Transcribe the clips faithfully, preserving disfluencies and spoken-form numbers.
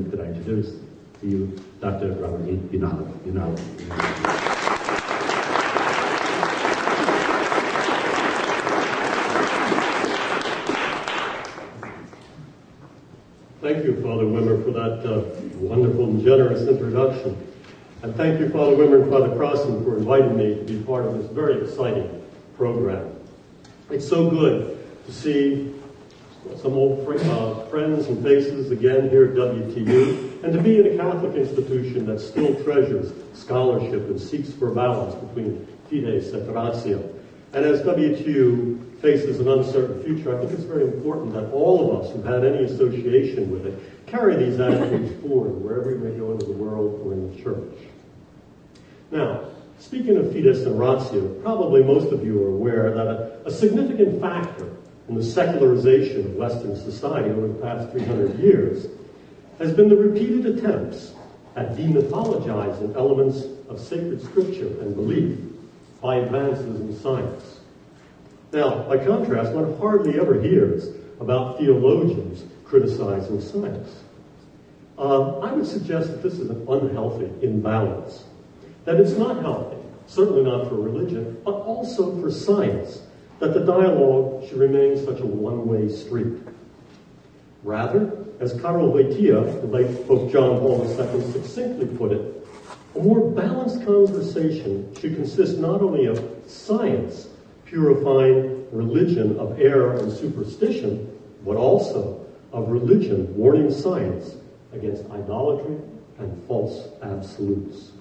that I introduce to you Doctor Robert Unala. Thank you, Father Wimmer, for that uh, wonderful and generous introduction. And thank you, Father Wimmer and Father Crossan, for inviting me to be part of this very exciting program. It's so good to see some old fr- uh, friends and faces again here at W T U, and to be in a Catholic institution that still treasures scholarship and seeks for balance between fides et ratio. And as W T U faces an uncertain future, I think it's very important that all of us who've had any association with it carry these attitudes forward wherever we may go into the world or in the church. Now, speaking of fides and ratio, probably most of you are aware that a, a significant factor in the secularization of Western society over the past three hundred years has been the repeated attempts at demythologizing elements of sacred scripture and belief by advances in science. Now, by contrast, one hardly ever hears about theologians criticizing science. Uh, I would suggest that this is an unhealthy imbalance, that it's not healthy, certainly not for religion, but also for science, that the dialogue should remain such a one-way street. Rather, as Karol Wojtyła, the late Pope John Paul the Second, succinctly put it, a more balanced conversation should consist not only of science purifying religion of error and superstition, but also of religion warning science against idolatry and false absolutes.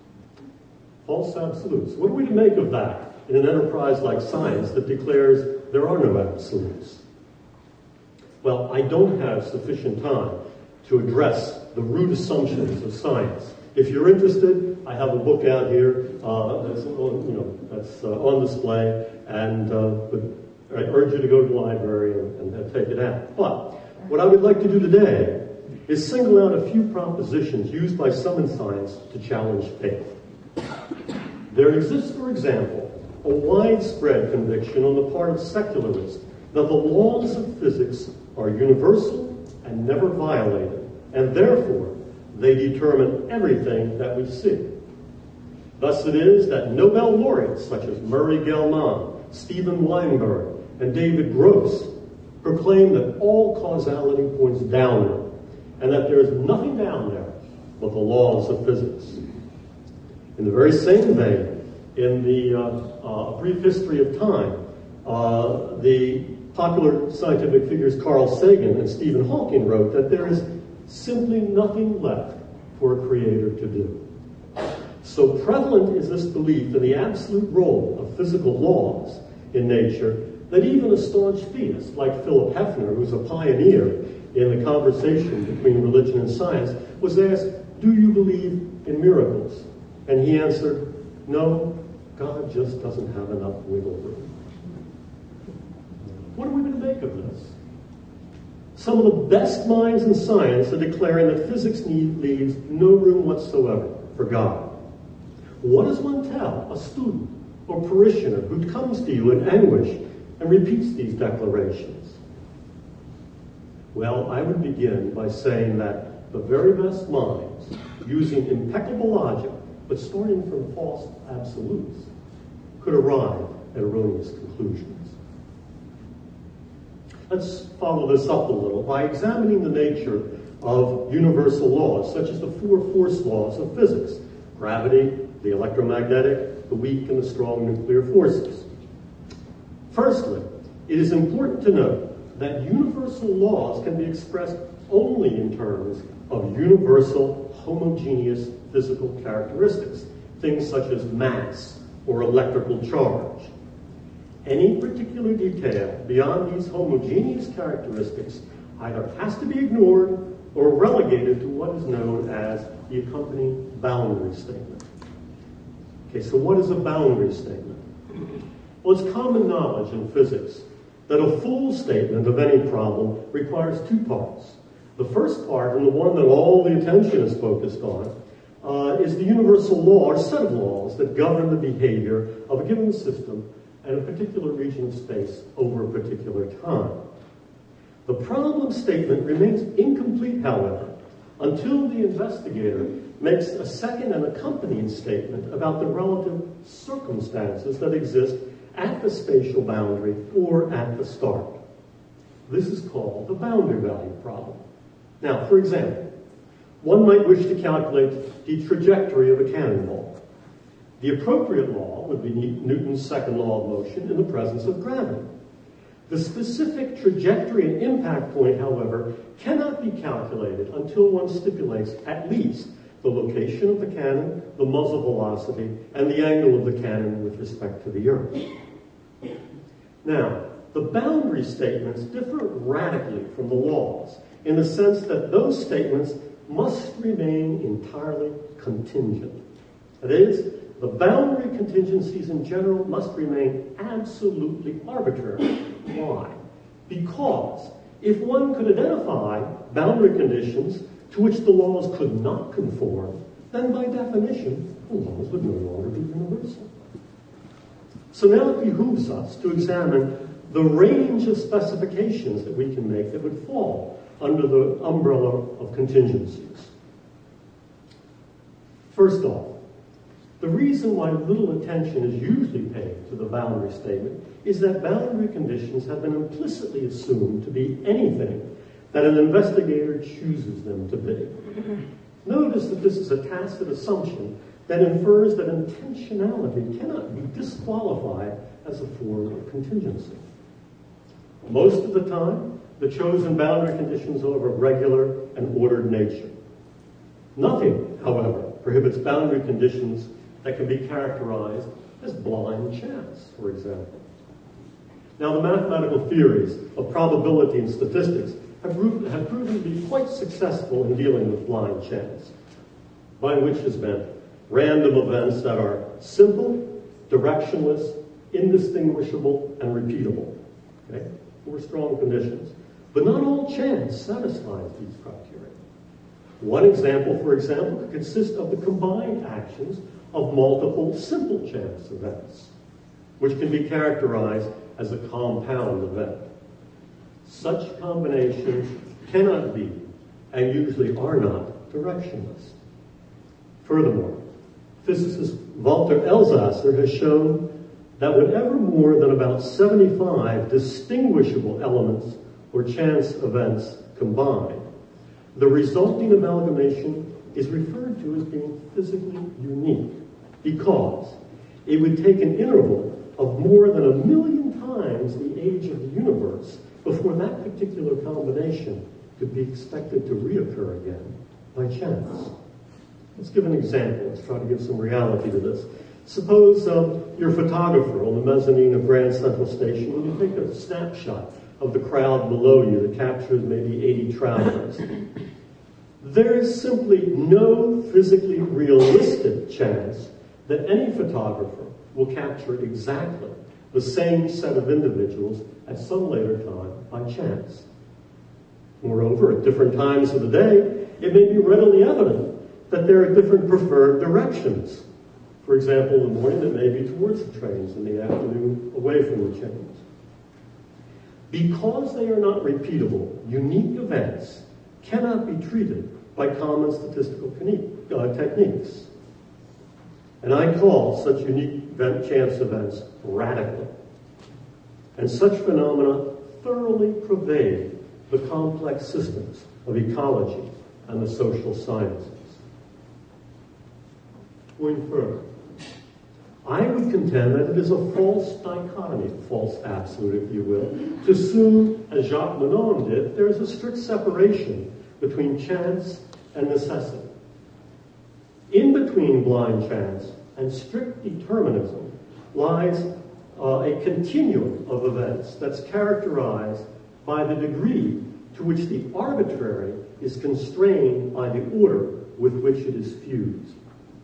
False absolutes. What are we to make of that in an enterprise like science that declares there are no absolutes? Well, I don't have sufficient time to address the root assumptions of science. If you're interested, I have a book out here uh, that's, on, you know, that's uh, on display, and uh, but I urge you to go to the library and, and take it out. But what I would like to do today is single out a few propositions used by some in science to challenge faith. There exists, for example, a widespread conviction on the part of secularists that the laws of physics are universal and never violated, and therefore they determine everything that we see. Thus it is that Nobel laureates such as Murray Gell-Mann, Steven Weinberg, and David Gross proclaim that all causality points downward, and that there is nothing down there but the laws of physics. In the very same vein, in the uh, uh, Brief History of Time, uh, the popular scientific figures Carl Sagan and Stephen Hawking wrote that there is simply nothing left for a creator to do. So prevalent is this belief in the absolute role of physical laws in nature that even a staunch theist like Philip Hefner, who's a pioneer in the conversation between religion and science, was asked, "Do you believe in miracles?" And he answered, "No, God just doesn't have enough wiggle room." What are we going to make of this? Some of the best minds in science are declaring that physics need, leaves no room whatsoever for God. What does one tell a student or parishioner who comes to you in anguish and repeats these declarations? Well, I would begin by saying that the very best minds, using impeccable logic, but starting from false absolutes, could arrive at erroneous conclusions. Let's follow this up a little by examining the nature of universal laws, such as the four force laws of physics: gravity, the electromagnetic, the weak, and the strong nuclear forces. Firstly, it is important to note that universal laws can be expressed only in terms of universal homogeneous physical characteristics, things such as mass or electrical charge. Any particular detail beyond these homogeneous characteristics either has to be ignored or relegated to what is known as the accompanying boundary statement. Okay, so what is a boundary statement? Well, it's common knowledge in physics that a full statement of any problem requires two parts. The first part, and the one that all the attention is focused on, uh, is the universal law or set of laws that govern the behavior of a given system and a particular region of space over a particular time. The problem statement remains incomplete, however, until the investigator makes a second and accompanying statement about the relative circumstances that exist at the spatial boundary or at the start. This is called the boundary value problem. Now, for example, one might wish to calculate the trajectory of a cannonball. The appropriate law would be Newton's second law of motion in the presence of gravity. The specific trajectory and impact point, however, cannot be calculated until one stipulates at least the location of the cannon, the muzzle velocity, and the angle of the cannon with respect to the Earth. Now, the boundary statements differ radically from the laws in the sense that those statements must remain entirely contingent. That is, the boundary contingencies in general must remain absolutely arbitrary. Why? Because if one could identify boundary conditions to which the laws could not conform, then by definition, the laws would no longer be universal. So now it behooves us to examine the range of specifications that we can make that would fall under the umbrella of contingencies. First off, the reason why little attention is usually paid to the boundary statement is that boundary conditions have been implicitly assumed to be anything that an investigator chooses them to be. Notice that this is a tacit assumption that infers that intentionality cannot be disqualified as a form of contingency. Most of the time, the chosen boundary conditions are of regular and ordered nature. Nothing, however, prohibits boundary conditions that can be characterized as blind chance, for example. Now, the mathematical theories of probability and statistics have, have proven to be quite successful in dealing with blind chance, by which is meant random events that are simple, directionless, indistinguishable, and repeatable. Okay? Four strong conditions. But not all chance satisfies these criteria. One example, for example, could consist of the combined actions of multiple simple chance events, which can be characterized as a compound event. Such combinations cannot be, and usually are not, directionless. Furthermore, physicist Walter Elsasser has shown that whenever more than about seventy-five distinguishable elements or chance events combine, the resulting amalgamation is referred to as being physically unique because it would take an interval of more than a million times the age of the universe before that particular combination could be expected to reoccur again by chance. Let's give an example. Let's try to give some reality to this. Suppose um, you're a photographer on the mezzanine of Grand Central Station and you take a snapshot of the crowd below you that captures maybe eighty travelers. There is simply no physically realistic chance that any photographer will capture exactly the same set of individuals at some later time by chance. Moreover, at different times of the day, it may be readily evident that there are different preferred directions. For example, in the morning it may be towards the trains, in the afternoon away from the trains. Because they are not repeatable, unique events cannot be treated by common statistical uh, techniques. And I call such unique event chance events radical. And such phenomena thoroughly pervade the complex systems of ecology and the social sciences. Going further, I would contend that it is a false dichotomy, false absolute, if you will, to assume, as Jacques Monod did, there is a strict separation between chance and necessity. In between blind chance and strict determinism lies uh, a continuum of events that's characterized by the degree to which the arbitrary is constrained by the order with which it is fused.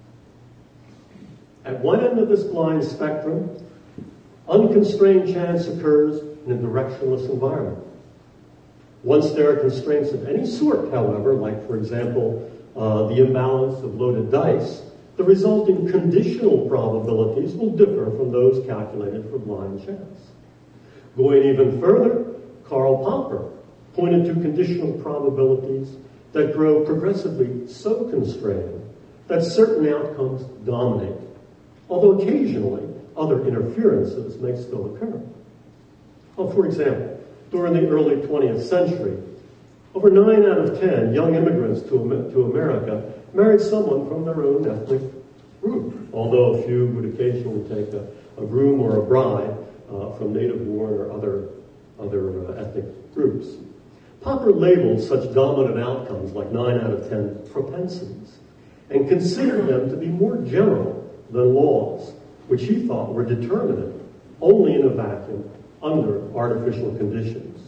At one end of this blind spectrum, unconstrained chance occurs in a directionless environment. Once there are constraints of any sort, however, like, for example, uh, the imbalance of loaded dice, the resulting conditional probabilities will differ from those calculated for blind chance. Going even further, Karl Popper pointed to conditional probabilities that grow progressively so constrained that certain outcomes dominate, although occasionally other interferences may still occur. Well, for example, during the early twentieth century, over nine out of ten young immigrants to, to America married someone from their own ethnic group, although a few would occasionally take a, a groom or a bride uh, from native-born or other, other uh, ethnic groups. Popper labeled such dominant outcomes, like nine out of ten, propensities, and considered them to be more general than laws, which he thought were determinate only in a vacuum under artificial conditions.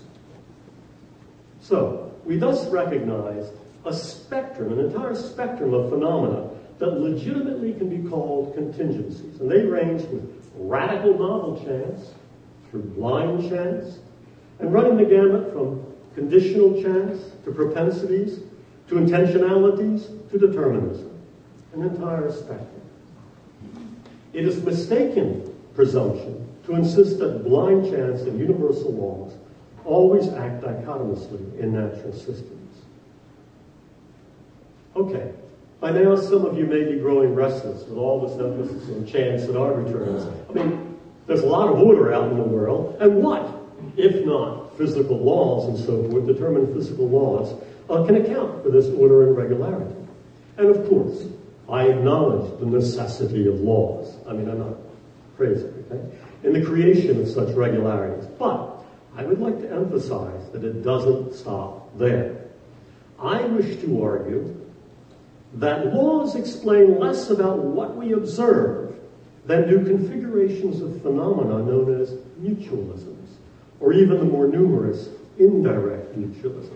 So, we thus recognize a spectrum, an entire spectrum of phenomena that legitimately can be called contingencies. And they range with radical novel chance through blind chance, and running the gamut from conditional chance to propensities to intentionalities to determinism. An entire spectrum. It is mistaken presumption to insist that blind chance and universal laws always act dichotomously in natural systems. Okay, by now some of you may be growing restless with all this emphasis on chance and arbitrariness. I mean, there's a lot of order out in the world, and what, if not physical laws and so forth, determined physical laws, uh, can account for this order and regularity? And of course, I acknowledge the necessity of laws. I mean, I'm not crazy, okay? In the creation of such regularities. But I would like to emphasize that it doesn't stop there. I wish to argue that laws explain less about what we observe than do configurations of phenomena known as mutualisms, or even the more numerous indirect mutualisms.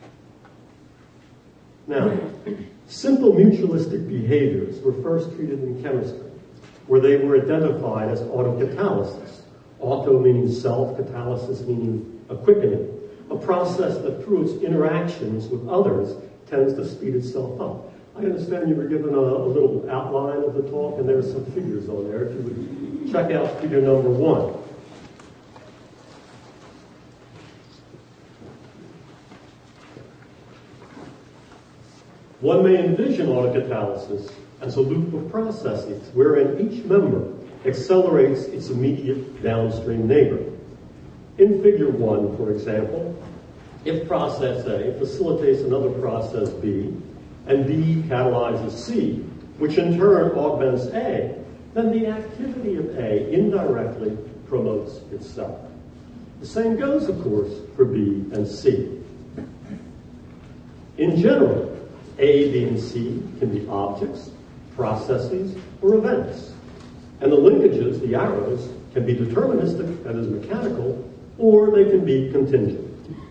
Now, simple mutualistic behaviors were first treated in chemistry, where they were identified as autocatalysis. Auto meaning self, catalysis meaning a quickening, a process that through its interactions with others tends to speed itself up. I understand you were given a, a little outline of the talk, and there are some figures on there. If you would check out figure number one. One may envision autocatalysis as a loop of processes wherein each member accelerates its immediate downstream neighbor. In figure one, for example, if process A facilitates another process B, and B catalyzes C, which in turn augments A, then the activity of A indirectly promotes itself. The same goes, of course, for B and C. In general, A, B, and C can be objects, processes, or events. And the linkages, the arrows, can be deterministic, that is mechanical, or they can be contingent.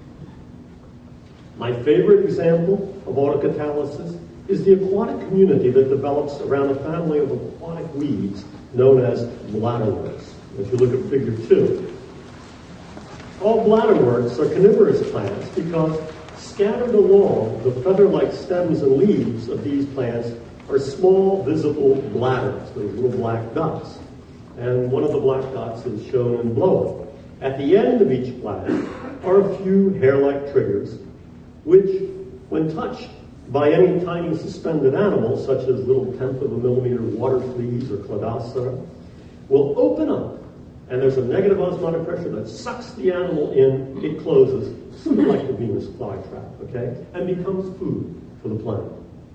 My favorite example of autocatalysis is the aquatic community that develops around a family of aquatic weeds known as bladderworts. If you look at figure two, all bladderworts are carnivorous plants because scattered along the feather-like stems and leaves of these plants are small, visible bladders, those little black dots. And one of the black dots is shown in blue. At the end of each bladder are a few hair-like triggers, which, when touched by any tiny suspended animal, such as little tenth of a millimeter water fleas or cladocera, will open up, and there's a negative osmotic pressure that sucks the animal in, it closes, sort of like the Venus flytrap, okay, and becomes food for the plant.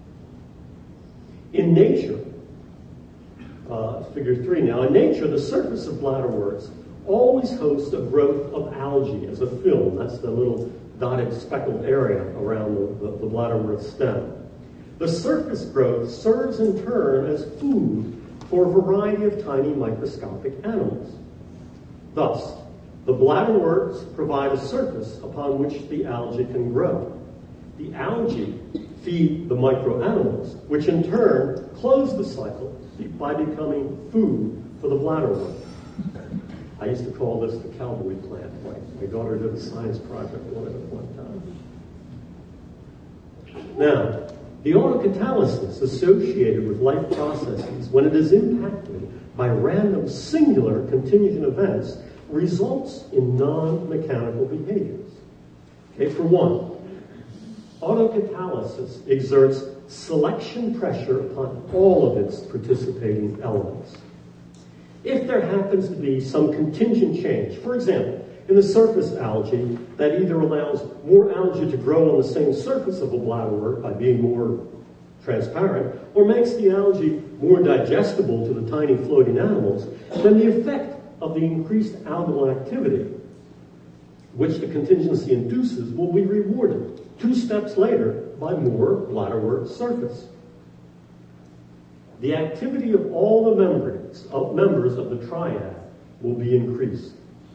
In nature, uh, figure three now, in nature, the surface of bladderworts always hosts a growth of algae as a film. That's the little dotted speckled area around the, the, the bladderwort stem. The surface growth serves in turn as food for a variety of tiny microscopic animals. Thus, the bladderworts provide a surface upon which the algae can grow. The algae feed the microanimals, which in turn close the cycle by becoming food for the bladderwort. I used to call this the cowboy plant. My, my daughter did a science project on it at one time. Now, the autocatalysis associated with life processes, when it is impacted by random singular contingent events, results in non-mechanical behaviors. Okay, for one, autocatalysis exerts selection pressure upon all of its participating elements. If there happens to be some contingent change, for example, in the surface algae that either allows more algae to grow on the same surface of a bladderwort by being more transparent, or makes the algae more digestible to the tiny floating animals, then the effect of the increased algal activity, which the contingency induces, will be rewarded two steps later by more bladderwort surface. The activity of all the membranes, of members of the triad will be increased.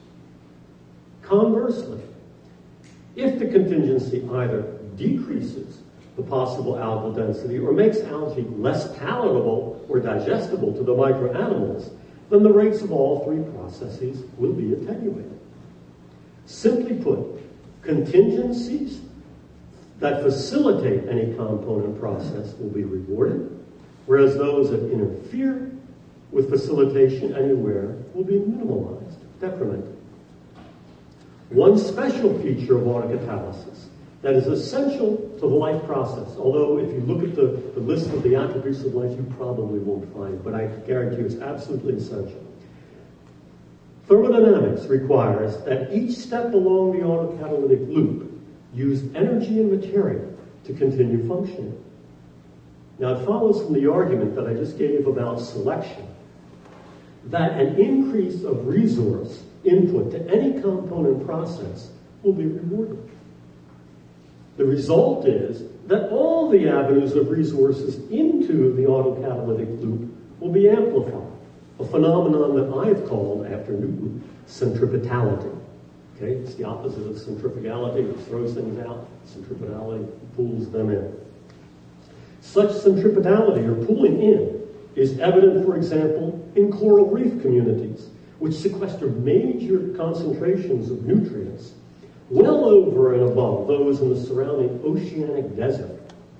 Conversely, if the contingency either decreases the possible algal density or makes algae less palatable or digestible to the microanimals, then the rates of all three processes will be attenuated. Simply put, contingencies that facilitate any component process will be rewarded, whereas those that interfere with facilitation anywhere will be minimalized, detrimented. One special feature of autocatalysis that is essential to the life process, although if you look at the, the list of the attributes of life, you probably won't find it, but I guarantee you it's absolutely essential. Thermodynamics requires that each step along the autocatalytic loop use energy and material to continue functioning. Now, it follows from the argument that I just gave about selection that an increase of resource input to any component process will be rewarded. The result is that all the avenues of resources into the autocatalytic loop will be amplified, a phenomenon that I have called, after Newton, centripetality. Okay, it's the opposite of centrifugality, which throws things out. Centripetality pulls them in. Such centripetality, or pulling in, is evident, for example, in coral reef communities, which sequester major concentrations of nutrients well over and above those in the surrounding oceanic desert.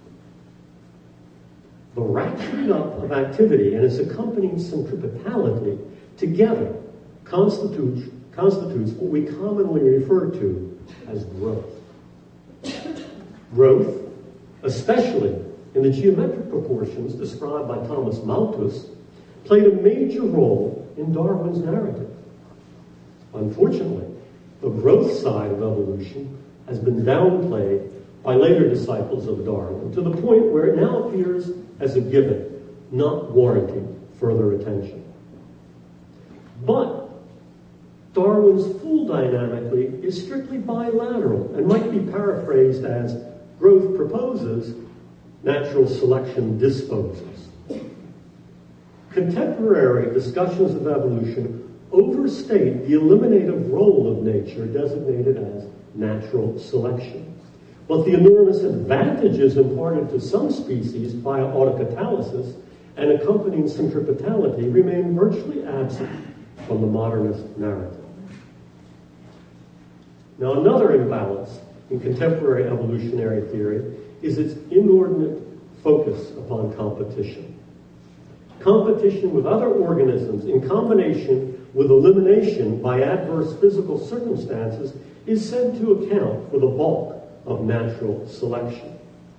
The ratcheting up of activity and its accompanying centripetality together constitutes, constitutes what we commonly refer to as growth. Growth, especially in the geometric proportions described by Thomas Malthus, played a major role in Darwin's narrative. Unfortunately, the growth side of evolution has been downplayed by later disciples of Darwin to the point where it now appears as a given, not warranting further attention. But Darwin's full dynamically is strictly bilateral and might be paraphrased as growth proposes, natural selection disposes. Contemporary discussions of evolution overstate the eliminative role of nature designated as natural selection. But the enormous advantages imparted to some species via autocatalysis and accompanying centripetality remain virtually absent from the modernist narrative. Now, another imbalance in contemporary evolutionary theory is its inordinate focus upon competition. Competition with other organisms in combination with elimination by adverse physical circumstances is said to account for the bulk of natural selection.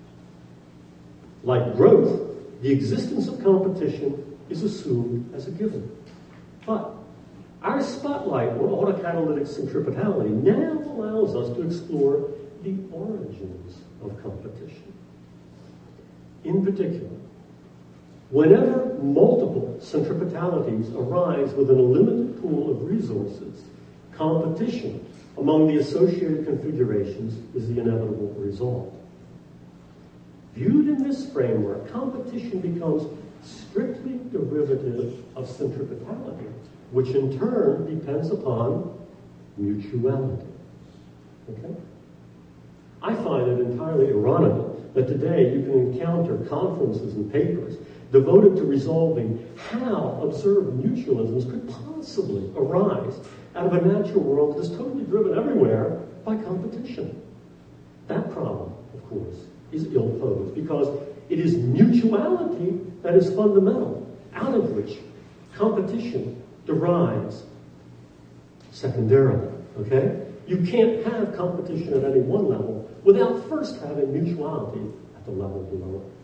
Like growth, the existence of competition is assumed as a given. But our spotlight on autocatalytic centripetality now allows us to explore the origins of competition. In particular, whenever multiple centripetalities arise within a limited pool of resources, competition among the associated configurations is the inevitable result. Viewed in this framework, competition becomes strictly derivative of centripetality, which in turn depends upon mutuality. Okay? I find it entirely ironical that today you can encounter conferences and papers devoted to resolving how observed mutualisms could possibly arise out of a natural world that is totally driven everywhere by competition. That problem, of course, is ill-posed because it is mutuality that is fundamental, out of which competition derives secondarily, okay? You can't have competition at any one level without first having mutuality at the level below it.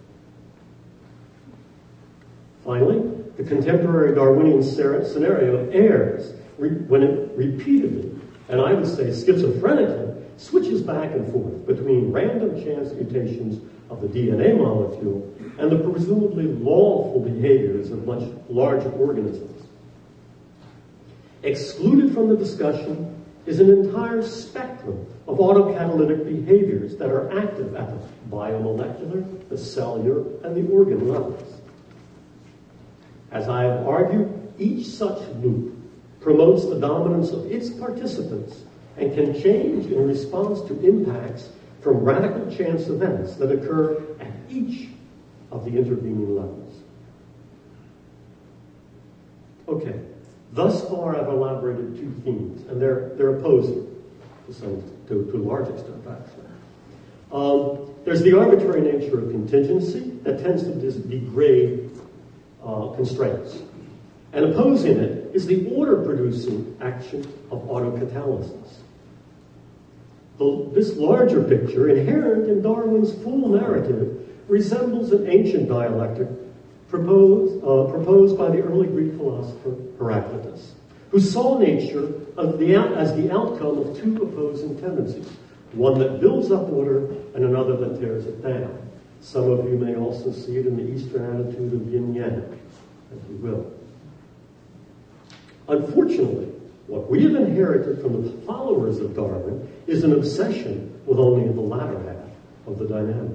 Finally, the contemporary Darwinian scenario errs when it repeatedly, and I would say schizophrenically, switches back and forth between random chance mutations of the D N A molecule and the presumably lawful behaviors of much larger organisms. Excluded from the discussion is an entire spectrum of autocatalytic behaviors that are active at the biomolecular, the cellular, and the organ levels. As I have argued, each such loop promotes the dominance of its participants and can change in response to impacts from radical chance events that occur at each of the intervening levels. Okay, thus far I've elaborated two themes, and they're, they're opposing to, some, to, to a large extent, actually. Um, there's the arbitrary nature of contingency that tends to dis- degrade uh, constraints. And opposing it is the order-producing action of autocatalysis. The, this larger picture, inherent in Darwin's full narrative, resembles an ancient dialectic proposed, uh, proposed by the early Greek philosopher Heraclitus, who saw nature of the, as the outcome of two opposing tendencies, one that builds up order and another that tears it down. Some of you may also see it in the Eastern attitude of yin-yang, if you will. Unfortunately, what we have inherited from the followers of Darwin is an obsession with only the latter half of the dynamic.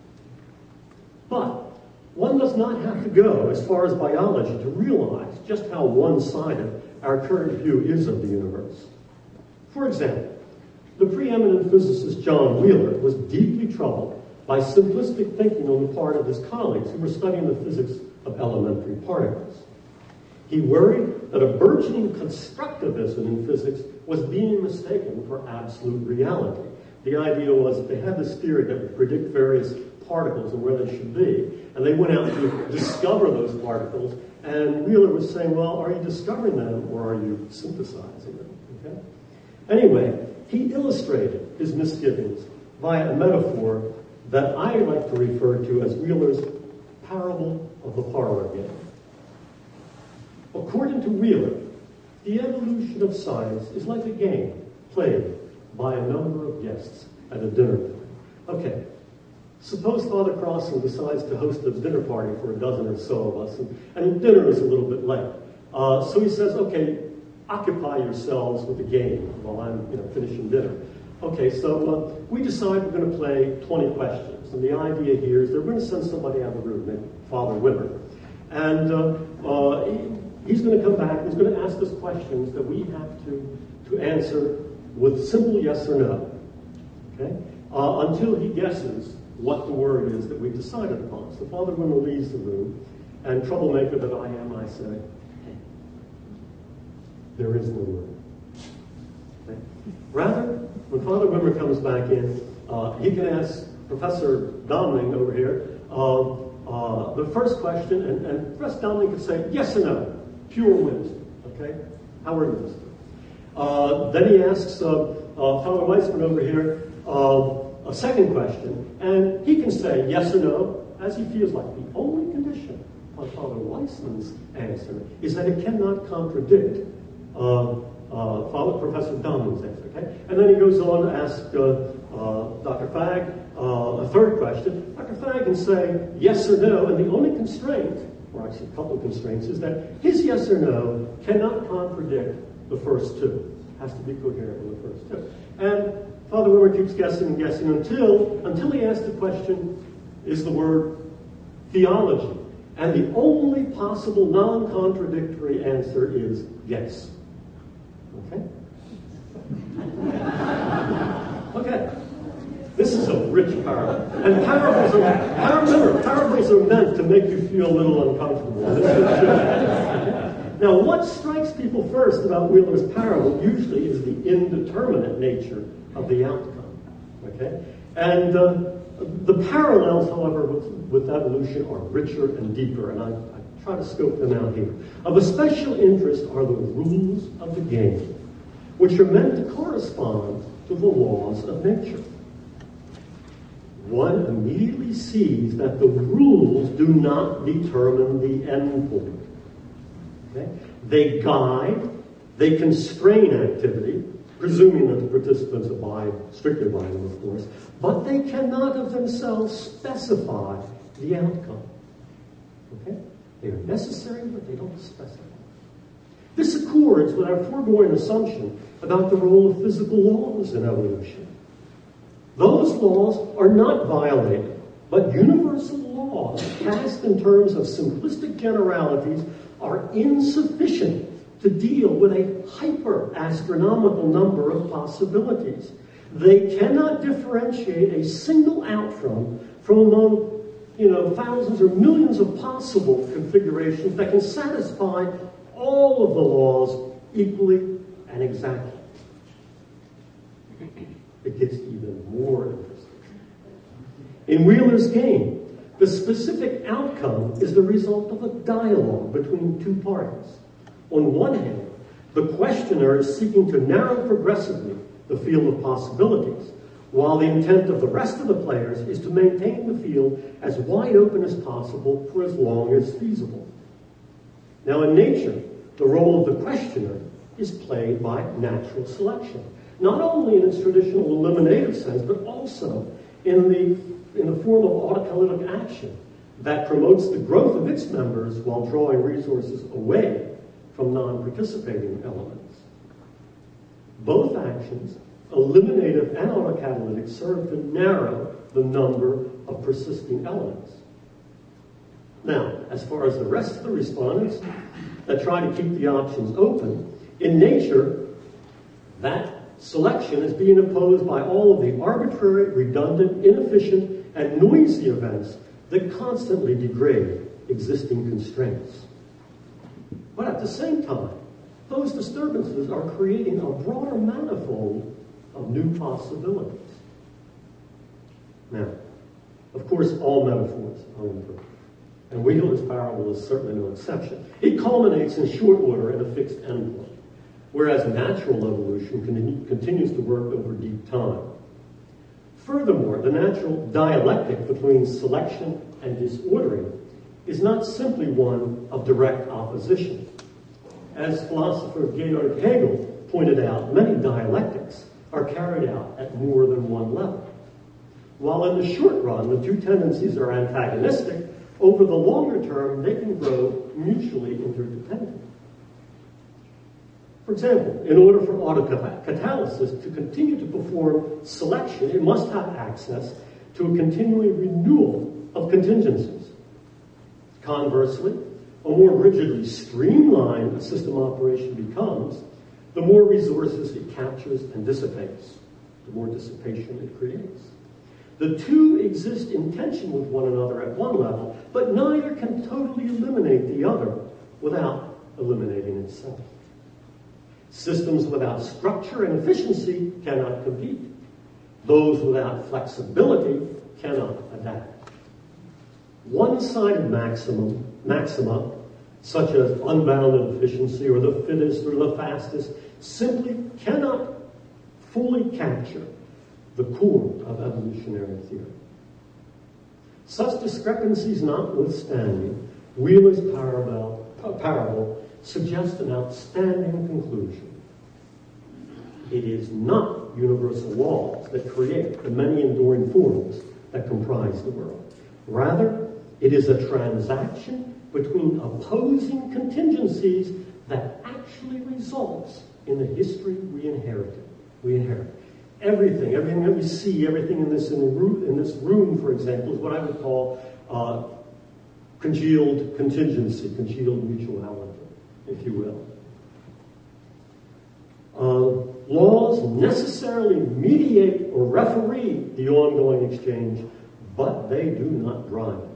But one does not have to go as far as biology to realize just how one-sided our current view is of the universe. For example, the preeminent physicist John Wheeler was deeply troubled by simplistic thinking on the part of his colleagues who were studying the physics of elementary particles. He worried that a burgeoning constructivism in physics was being mistaken for absolute reality. The idea was that they had this theory that would predict various particles and where they should be, and they went out to discover those particles, and Wheeler was saying, well, are you discovering them or are you synthesizing them? Okay? Anyway, he illustrated his misgivings via a metaphor that I like to refer to as Wheeler's parable of the parlor game. According to Wheeler, the evolution of science is like a game played by a number of guests at a dinner party. Okay, suppose Father Crossan decides to host a dinner party for a dozen or so of us, and, and dinner is a little bit late. Uh, so he says, okay, occupy yourselves with the game while I'm you know, finishing dinner. Okay, so uh, we decide we're going to play twenty questions, and the idea here is they're going to send somebody out of the room, named Father Wimmer, and uh, uh, he, He's going to come back and he's going to ask us questions that we have to, to answer with simple yes or no, okay? Uh, until he guesses what the word is that we've decided upon. So Father Wimmer leaves the room, and troublemaker that I am, I say, hey, there is no word. Okay? Rather, when Father Wimmer comes back in, uh, he can ask Professor Domning over here uh, uh, the first question, and, and Professor Domning could say yes or no. Pure wisdom, okay? Howard wisdom. Uh, then he asks uh, uh, Father Weissman over here uh, a second question, and he can say yes or no as he feels like. The only condition on Father Weissman's answer is that it cannot contradict uh, uh, Father Professor Domning's answer, okay? And then he goes on to ask uh, uh, Doctor Fagg uh, a third question. Doctor Fagg can say yes or no, and the only constraint, or actually a couple of constraints, is that his yes or no cannot contradict the first two. It has to be coherent with the first two. And Father Wimmer keeps guessing and guessing until, until he asks the question, is the word theology? And the only possible non-contradictory answer is yes. Okay? Okay. This is a rich parable. And parables are, par- remember, parables are meant to make you feel a little uncomfortable. Now, what strikes people first about Wheeler's parable usually is the indeterminate nature of the outcome. Okay? And uh, the parallels, however, with, with evolution are richer and deeper, and I, I try to scope them out here. Of especial interest are the rules of the game. which are meant to correspond to the laws of nature. One immediately sees that the rules do not determine the end point. Okay? They guide, they constrain activity, presuming that the participants abide, strictly by them, of course, but they cannot of themselves specify the outcome. Okay? They are necessary, but they don't specify. This accords with our foregoing assumption about the role of physical laws in evolution. Those laws are not violated, but universal laws cast in terms of simplistic generalities are insufficient to deal with a hyper-astronomical number of possibilities. They cannot differentiate a single outcome from among, you know, thousands or millions of possible configurations that can satisfy all of the laws equally and exactly. It gets even more interesting. In Wheeler's game, the specific outcome is the result of a dialogue between two parties. On one hand, the questioner is seeking to narrow progressively the field of possibilities, while the intent of the rest of the players is to maintain the field as wide open as possible for as long as feasible. Now, in nature, the role of the questioner is played by natural selection, not only in its traditional eliminative sense, but also in the, in the form of autocalytic action that promotes the growth of its members while drawing resources away from non-participating elements. Both actions, eliminative and autocatalytic, serve to narrow the number of persisting elements. Now, as far as the rest of the respondents that try to keep the options open, in nature, that selection is being opposed by all of the arbitrary, redundant, inefficient, and noisy events that constantly degrade existing constraints. But at the same time, those disturbances are creating a broader manifold of new possibilities. Now, of course, all metaphors are imperfect, and Wheeler's parable is certainly no exception. It culminates in short order in a fixed endpoint, whereas natural evolution con- continues to work over deep time. Furthermore, the natural dialectic between selection and disordering is not simply one of direct opposition. As philosopher Georg Hegel pointed out, many dialectics are carried out at more than one level. While in the short run, the two tendencies are antagonistic, over the longer term, they can grow mutually interdependent. For example, in order for autocatalysis to continue to perform selection, it must have access to a continuing renewal of contingencies. Conversely, the more rigidly streamlined a system operation becomes, the more resources it captures and dissipates, the more dissipation it creates. The two exist in tension with one another at one level, but neither can totally eliminate the other without eliminating itself. Systems without structure and efficiency cannot compete. Those without flexibility cannot adapt. One-sided maximum, maxima, such as unbounded efficiency or the fittest or the fastest, simply cannot fully capture the core of evolutionary theory. Such discrepancies notwithstanding, Wheeler's parable, parable suggests an outstanding conclusion. It is not universal laws that create the many enduring forms that comprise the world. Rather, it is a transaction between opposing contingencies that actually results in the history we inherited. We inherit. Everything, everything that we see, everything in this, in, room, in this room, for example, is what I would call uh, congealed contingency, congealed mutuality, if you will. Uh, laws necessarily mediate or referee the ongoing exchange, but they do not drive it.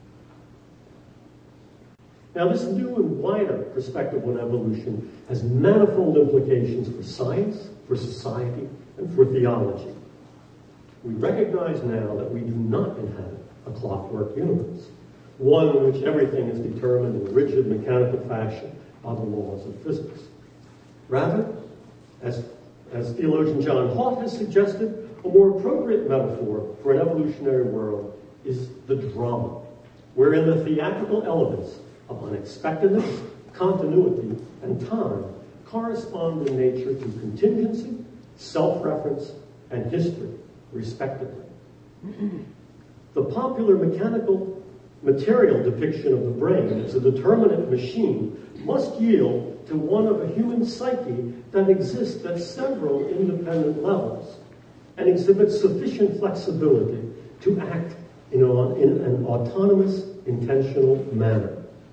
Now, this new and wider perspective on evolution has manifold implications for science, for society, and for theology. We recognize now that we do not inhabit a clockwork universe, one in which everything is determined in rigid mechanical fashion by the laws of physics. Rather, As, as theologian John Haught has suggested, a more appropriate metaphor for an evolutionary world is the drama, wherein the theatrical elements of unexpectedness, continuity, and time correspond in nature to contingency, self-reference, and history, respectively. The popular mechanical material depiction of the brain as a determinate machine must yield to one of a human psyche that exists at several independent levels and exhibits sufficient flexibility to act in, a, in an autonomous, intentional manner.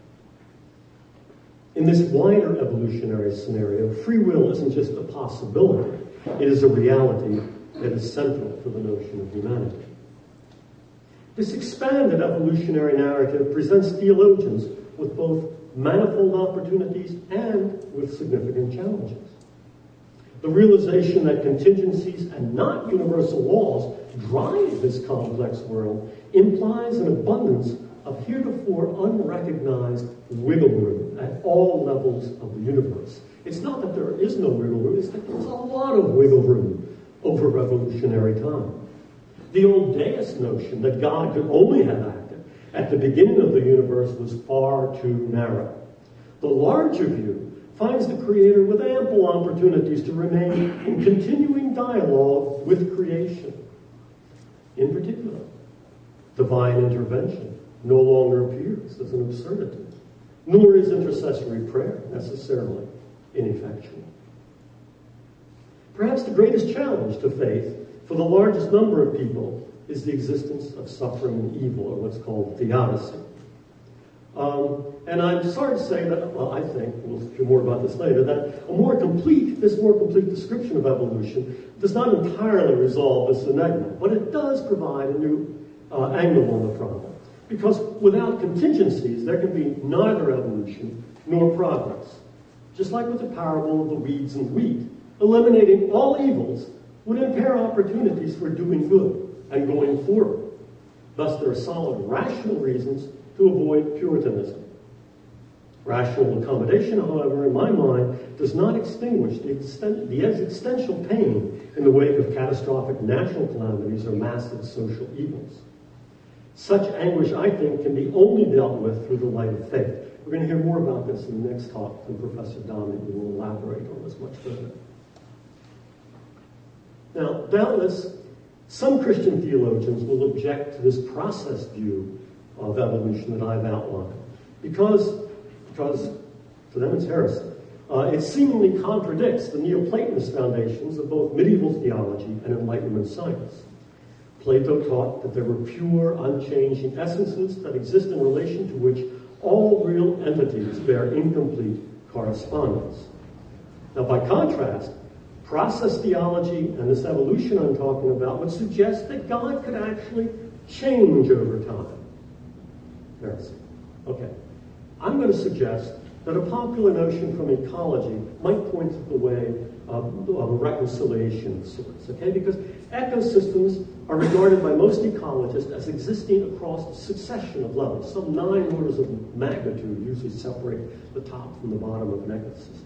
In this wider evolutionary scenario, free will isn't just a possibility, it is a reality that is central to the notion of humanity. This expanded evolutionary narrative presents theologians with both manifold opportunities and with significant challenges. The realization that contingencies and not universal laws drive this complex world implies an abundance of heretofore unrecognized wiggle room at all levels of the universe. It's not that there is no wiggle room, it's that there's a lot of wiggle room over evolutionary time. The old deist notion that God could only have acted at the beginning of the universe was far too narrow. The larger view finds the Creator with ample opportunities to remain in continuing dialogue with creation. In particular, divine intervention no longer appears as an absurdity, nor is intercessory prayer necessarily ineffectual. Perhaps the greatest challenge to faith for the largest number of people is the existence of suffering and evil, or what's called theodicy. Um, and I'm sorry to say that, well, I think, we'll hear more about this later, that a more complete, this more complete description of evolution does not entirely resolve this enigma, but it does provide a new uh, angle on the problem. Because without contingencies, there can be neither evolution nor progress. Just like with the parable of the weeds and wheat, eliminating all evils would impair opportunities for doing good and going forward. Thus, there are solid rational reasons to avoid Puritanism. Rational accommodation, however, in my mind, does not extinguish the, extent, the existential pain in the wake of catastrophic natural calamities or massive social evils. Such anguish, I think, can be only dealt with through the light of faith. We're going to hear more about this in the next talk from Professor Dominic, who will elaborate on this much further. Now, doubtless, some Christian theologians will object to this process view of evolution that I've outlined, because, because to them it's heresy. Uh, it seemingly contradicts the Neoplatonist foundations of both medieval theology and Enlightenment science. Plato taught that there were pure, unchanging essences that exist in relation to which all real entities bear incomplete correspondence. Now, by contrast, process theology and this evolution I'm talking about would suggest that God could actually change over time. Heresy. Okay. I'm going to suggest that a popular notion from ecology might point to the way of, of a reconciliation of sorts, okay? Because ecosystems are regarded by most ecologists as existing across a succession of levels. Some nine orders of magnitude usually separate the top from the bottom of an ecosystem.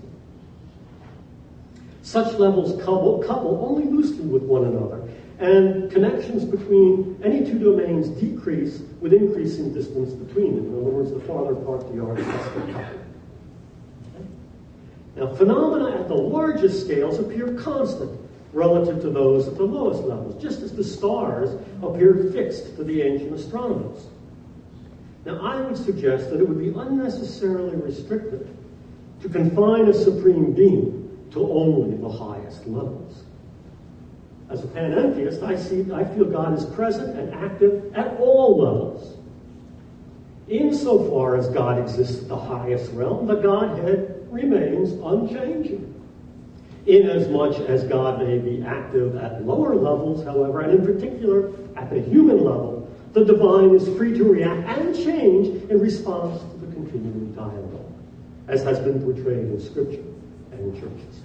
Such levels couple, couple only loosely with one another, and connections between any two domains decrease with increasing distance between them. In other words, the farther apart they are, the less they couple. Okay? Now, phenomena at the largest scales appear constant relative to those at the lowest levels, just as the stars appeared fixed to the ancient astronomers. Now, I would suggest that it would be unnecessarily restrictive to confine a supreme being to only the highest levels. As a panentheist, I see, I feel God is present and active at all levels. Insofar as God exists at the highest realm, the Godhead remains unchanging. Inasmuch as God may be active at lower levels, however, and in particular at the human level, the divine is free to react and change in response to the continuing dialogue, as has been portrayed in Scripture and in churches.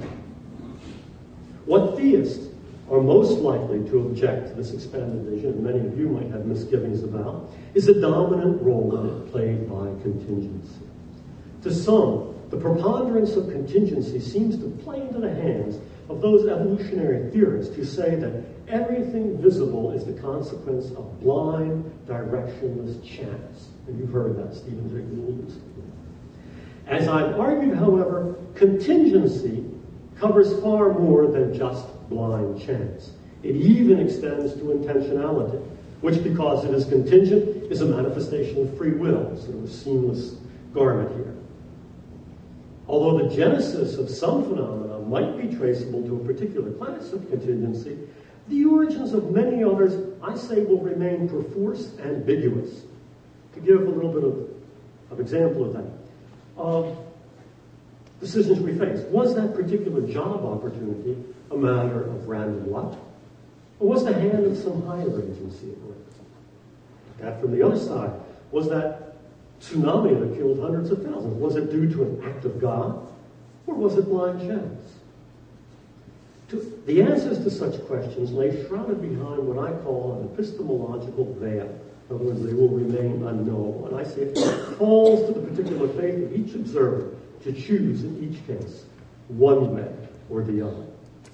What theists are most likely to object to this expanded vision, and many of you might have misgivings about, is the dominant role played by contingency. To some, The preponderance of contingency seems to play into the hands of those evolutionary theorists who say that everything visible is the consequence of blind, directionless chance. And you've heard that, Stephen Jay Gould. As I've argued, however, contingency covers far more than just blind chance. It even extends to intentionality, which, because it is contingent, is a manifestation of free will, sort of a seamless garment here. Although the genesis of some phenomena might be traceable to a particular class of contingency, the origins of many others, I say, will remain perforce ambiguous. To give a little bit of, of example of that. Uh, decisions we face. Was that particular job opportunity a matter of random luck? Or was the hand of some higher agency at work? That from the other side. Was that tsunami that killed hundreds of thousands, was it due to an act of God? Or was it blind chance? To, the answers to such questions lay shrouded behind what I call an epistemological veil. In other words, they will remain unknowable. And I say it falls to the particular faith of each observer to choose in each case one way or the other.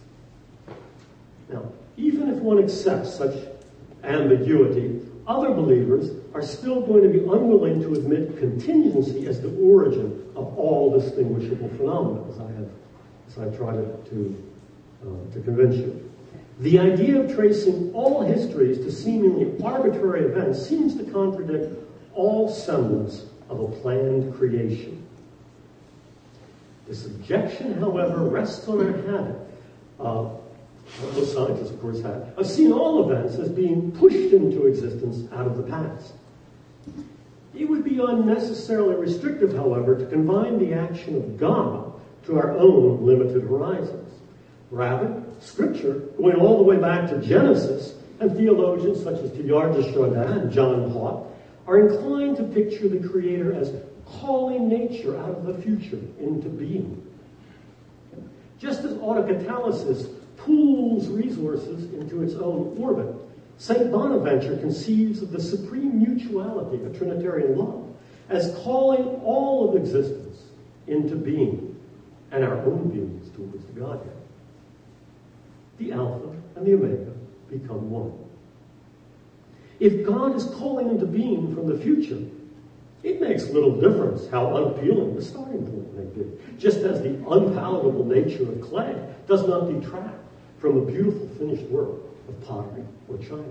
Now, even if one accepts such ambiguity, other believers are still going to be unwilling to admit contingency as the origin of all distinguishable phenomena, as I have, as I tried to, to, uh, to convince you. The idea of tracing all histories to seemingly arbitrary events seems to contradict all semblance of a planned creation. This objection, however, rests on our habit, uh, most scientists, of course, have, of seeing all events as being pushed into existence out of the past. It would be unnecessarily restrictive, however, to confine the action of God to our own limited horizons. Rather, Scripture, going all the way back to Genesis, and theologians such as Teilhard de Chardin and John Haught are inclined to picture the Creator as calling nature out of the future into being. Just as autocatalysis pools resources into its own orbit, Saint Bonaventure conceives of the supreme mutuality of Trinitarian love as calling all of existence into being and our own beings towards the Godhead. The Alpha and the Omega become one. If God is calling into being from the future, it makes little difference how unappealing the starting point may be, just as the unpalatable nature of clay does not detract from a beautiful finished work of pottery or china.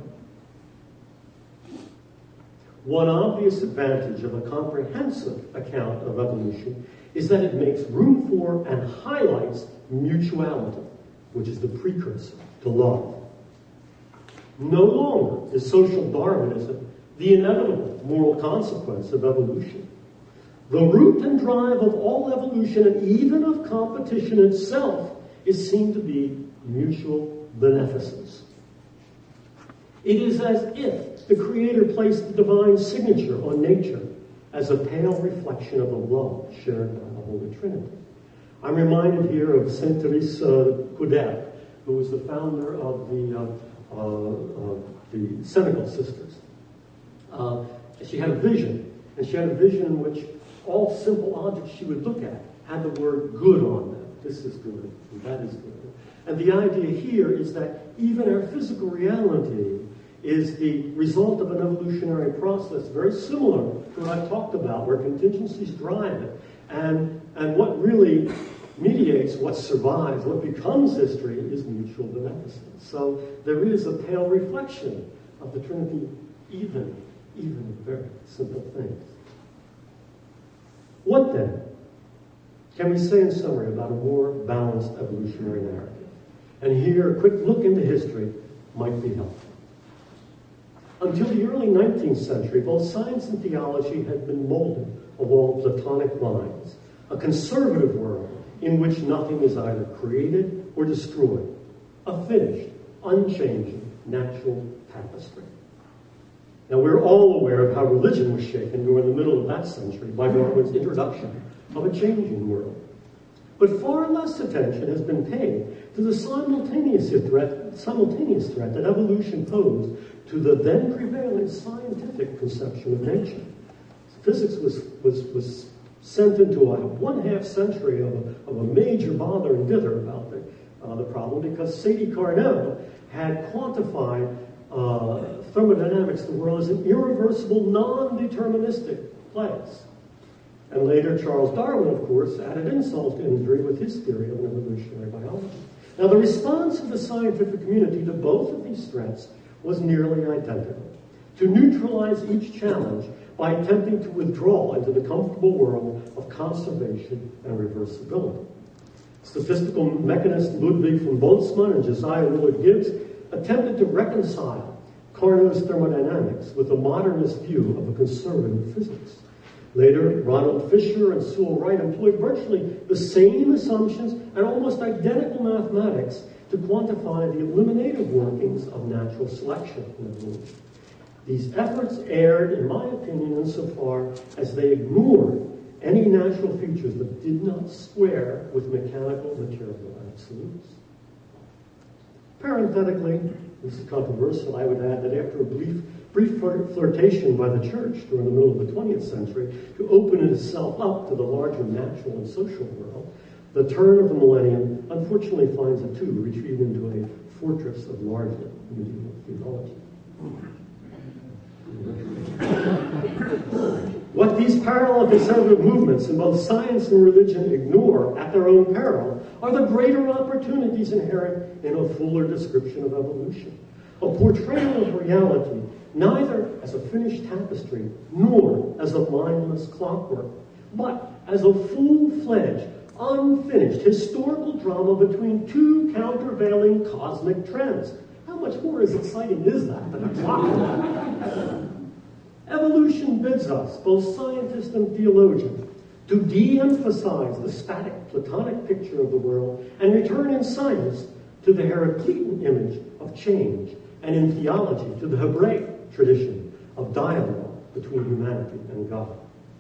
One obvious advantage of a comprehensive account of evolution is that it makes room for and highlights mutuality, which is the precursor to love. No longer is social Darwinism the inevitable moral consequence of evolution. The root and drive of all evolution, and even of competition itself, is seen to be mutual beneficence. It is as if the Creator placed the divine signature on nature as a pale reflection of the love shared by the Holy Trinity. I'm reminded here of Saint Therese Coudet, who was the founder of the, uh, uh, uh, the Senegal Sisters. Uh, she had a vision, and she had a vision in which all simple objects she would look at had the word good on them. This is good, and that is good. And the idea here is that even our physical reality is the result of an evolutionary process very similar to what I talked about, where contingencies drive it. And, and what really mediates what survives, what becomes history, is mutual beneficence. So there is a pale reflection of the Trinity, even, even in very simple things. What then can we say in summary about a more balanced evolutionary narrative? And here, a quick look into history might be helpful. Until the early nineteenth century, both science and theology had been molded along Platonic lines, a conservative world in which nothing is either created or destroyed, a finished, unchanging, natural tapestry. Now, we're all aware of how religion was shaken during the middle of that century by Darwin's introduction of a changing world. But far less attention has been paid to the simultaneous threat, simultaneous threat that evolution posed to the then prevailing scientific conception of nature. Physics was, was, was sent into a one-half century of a, of a major bother and dither about the, uh, the problem, because Sadi Carnot had quantified uh, thermodynamics, the world, as an irreversible, non-deterministic place. And later, Charles Darwin, of course, added insult to injury with his theory of an evolutionary biology. Now, the response of the scientific community to both of these threats was nearly identical. To neutralize each challenge by attempting to withdraw into the comfortable world of conservation and reversibility. Statistical mechanist Ludwig von Boltzmann and Josiah Willard Gibbs attempted to reconcile Carnot's thermodynamics with a modernist view of a conservative physics. Later, Ronald Fisher and Sewell Wright employed virtually the same assumptions and almost identical mathematics to quantify the eliminative workings of natural selection in evolution. These efforts erred, in my opinion, insofar as they ignored any natural features that did not square with mechanical material absolutes. Parenthetically, this is controversial, I would add that after a brief, brief flirtation by the church during the middle of the twentieth century to open itself up to the larger natural and social world, the turn of the millennium unfortunately finds it too retreat into a fortress of largely medieval theology. What these parallel conservative movements in both science and religion ignore at their own peril are the greater opportunities inherent in a fuller description of evolution, a portrayal of reality neither as a finished tapestry nor as a mindless clockwork, but as a full-fledged, unfinished historical drama between two countervailing cosmic trends. How much more is exciting is that than a clockwork? Evolution bids us, both scientist and theologian, to de-emphasize the static Platonic picture of the world and return in science to the Heraclean image of change, and in theology to the Hebraic tradition of dialogue between humanity and God.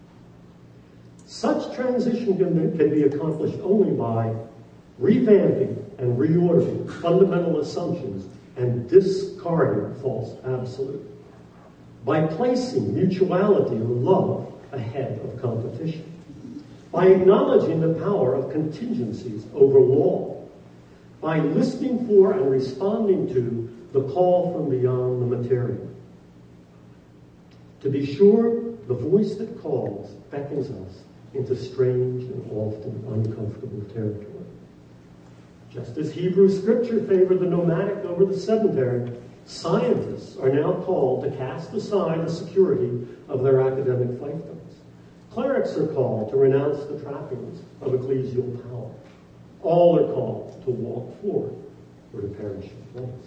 Such transition can be, can be accomplished only by revamping and reordering fundamental assumptions and discarding false absolute, by placing mutuality or love ahead of competition, by acknowledging the power of contingencies over law, by listening for and responding to the call from beyond the material. To be sure, the voice that calls beckons us into strange and often uncomfortable territory. Just as Hebrew scripture favored the nomadic over the sedentary, scientists are now called to cast aside the security of their academic fiefdoms. Clerics are called to renounce the trappings of ecclesial power. All are called to walk forward or to perish in place.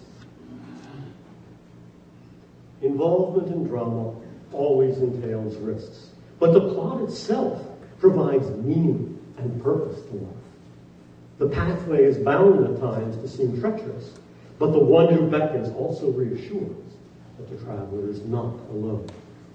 Involvement in drama always entails risks, but the plot itself provides meaning and purpose to life. The pathway is bound at times to seem treacherous, but the one who beckons also reassures that the traveler is not alone.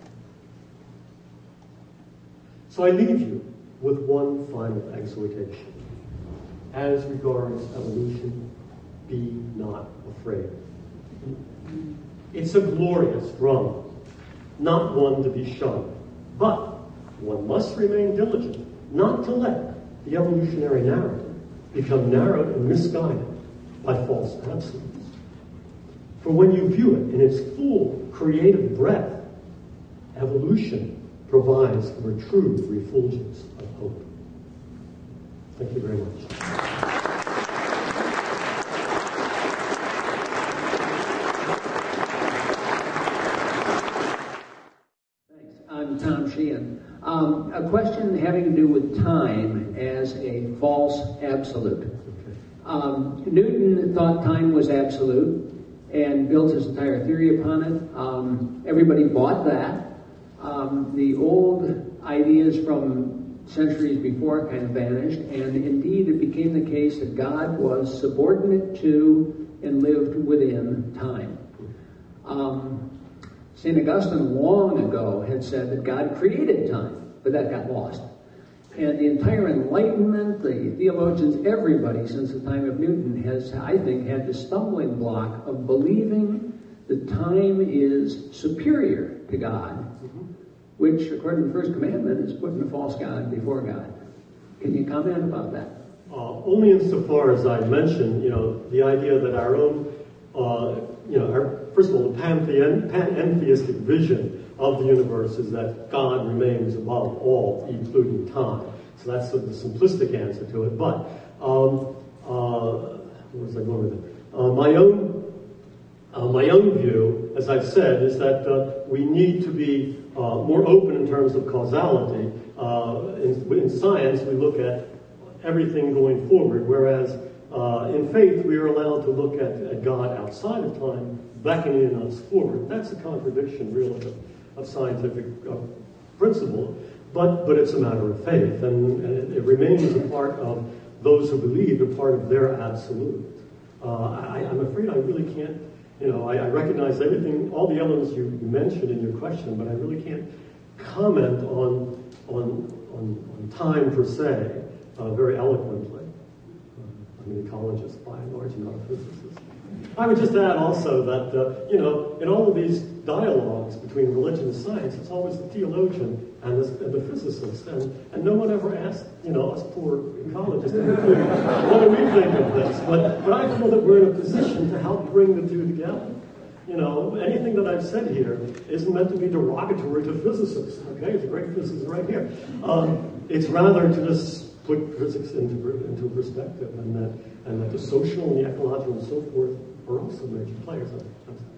So I leave you with one final exhortation. As regards evolution, be not afraid. It's a glorious drama, not one to be shunned, but one must remain diligent not to let the evolutionary narrative become narrowed and misguided by false absolutes. For when you view it in its full creative breadth, evolution provides for a true refulgence of hope. Thank you very much. I'm Tom Sheehan. Um, a question having to do with time as a false absolute. Um, Newton thought time was absolute and built his entire theory upon it. Um, everybody bought that. Um, the old ideas from centuries before kind of vanished, and indeed it became the case that God was subordinate to and lived within time. Um, Saint Augustine long ago had said that God created time, but that got lost. And the entire Enlightenment, the theologians, everybody since the time of Newton has, I think, had the stumbling block of believing that time is superior to God, which, according to the first commandment, is putting a false god before God. Can you comment about that? Uh, only insofar as I mentioned, you know, the idea that our own, uh, you know, our, first of all, the pantheon, panentheistic vision of the universe is that God remains above all, including time. So that's sort of the simplistic answer to it. But, um, uh, where was I going with it? Uh, my own, uh, my own view, as I've said, is that uh, we need to be uh, more open in terms of causality. Uh, in, in science, we look at everything going forward, whereas uh, in faith, we are allowed to look at, at God outside of time, beckoning us forward. That's a contradiction, really, of, of scientific uh, principle, but but it's a matter of faith, and, and it, it remains a part of those who believe, a part of their absolute. Uh, I, I'm afraid I really can't, you know, I, I recognize everything, all the elements you, you mentioned in your question, but I really can't comment on on on, on time per se uh, very eloquently. Uh, I'm an ecologist by and large, not a physicist. I would just add also that, uh, you know, in all of these dialogues between religion and science, it's always the theologian and the, and the physicist, and, and no one ever asked, you know, us poor ecologists, what do we think of this? But, but I feel that we're in a position to help bring the two together. You know, anything that I've said here isn't meant to be derogatory to physicists, okay? It's a great physicist right here. Um, it's rather to just put physics into, into perspective, and that, and that the social and the ecological and so forth are also major players. I'm, I'm